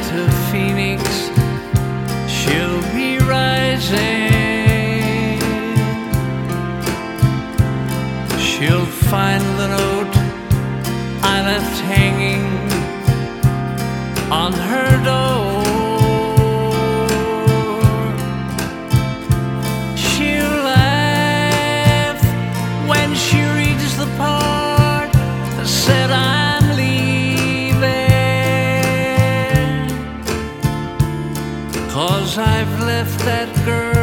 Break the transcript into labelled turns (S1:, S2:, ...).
S1: to Phoenix, she'll be rising. She'll find the note I left hanging on her door. She'll laugh when she reads the part that said I'm leaving, 'cause I've left that girl